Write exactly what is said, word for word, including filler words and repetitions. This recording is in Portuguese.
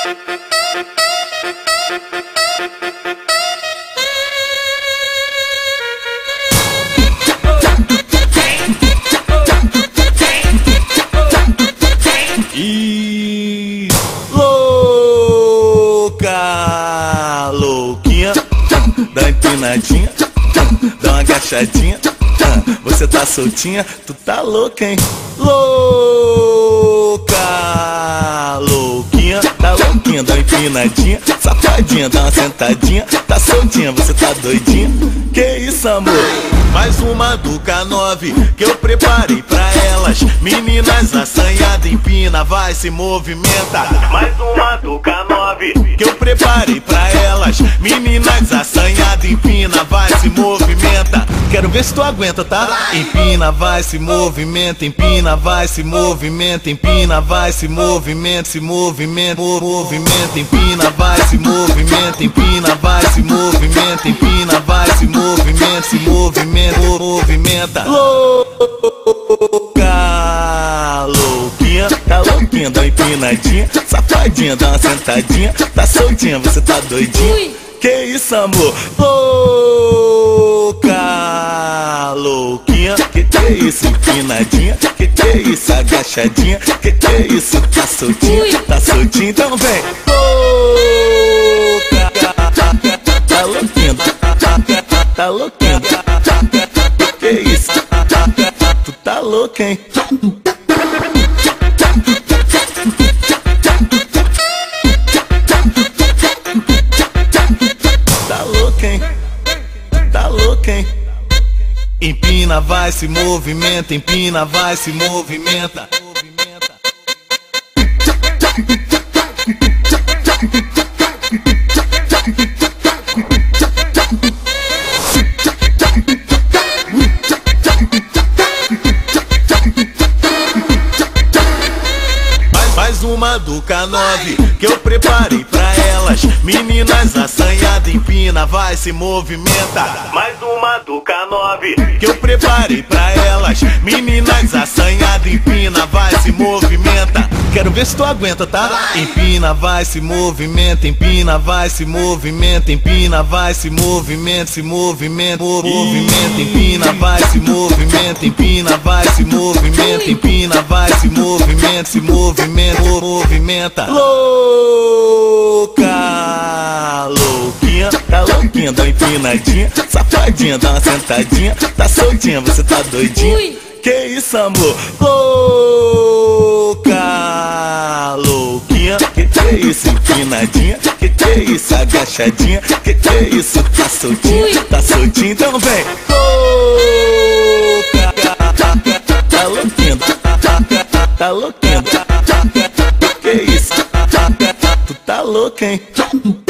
E louca, louquinha, dá uma empinadinha, dá uma agachadinha, você tá soltinha, tu tá louca, hein? Louca, louquinha, tá louquinha, dá uma empinadinha, safadinha, dá uma sentadinha, tá soltinha, você tá doidinha? Que isso, amor? Mais uma do K nove que eu preparei pra elas. Meninas assanhadas, empina, vai, se movimenta. Mais uma do K nove que eu preparei pra elas. Meninas assanhadas, empina, vai, se movimenta. Quero ver se tu aguenta, tá? Empina, vai, se movimenta. Empina, vai, se movimenta. Empina, vai, se movimenta. Se movimenta, movimenta. Empina, vai, se movimenta. Empina, vai, se movimenta. Empina, vai, se movimenta. Se movimenta, movimenta. Louca, louquinha, tá louquinha, dá uma empinadinha, safadinha, dá uma sentadinha, tá soltinha, você tá doidinha? Ui. Que isso, amor? Louca, louquinha, que que é isso? Empinadinha, que que é isso? Agachadinha, que que é isso? Tá soltinha, Ui. Tá soltinha, então vem. Louca, tá louquinha, tá louquinha, que que é isso? Tu tá louca, hein? Tá louca, hein? Tá louca, hein? Empina, vai, se movimenta. Empina, vai, se movimenta. Mais uma do K nove que eu preparei pra elas. Meninas assanhadas, empina, vai, se movimenta. Mais uma do K nove que eu preparei pra elas. Meninas assanhadas, empina, vai, se movimenta. Quero ver se tu aguenta, tá? Empina, vai, se movimenta. Empina, vai, se movimenta. Empina, vai, se movimenta. Se movimenta, movimenta. Empina, vai, se movimenta. Empina, vai, se movimenta. Empina, vai, se movimenta. Se movimenta, movimenta. Louca, louquinha, tá louquinha, dá uma empinadinha, safadinha, dá uma sentadinha, tá soltinha, você tá doidinha? Ui. Que isso, amor? Louca, louquinha, que que é isso? Empinadinha, que que é isso? Agachadinha, que que é isso? Tá soltinha, Ui. Tá soltinha, então vem. Louca, tá louquinha, tá louquinha, que que é isso? Tu tá louca, hein?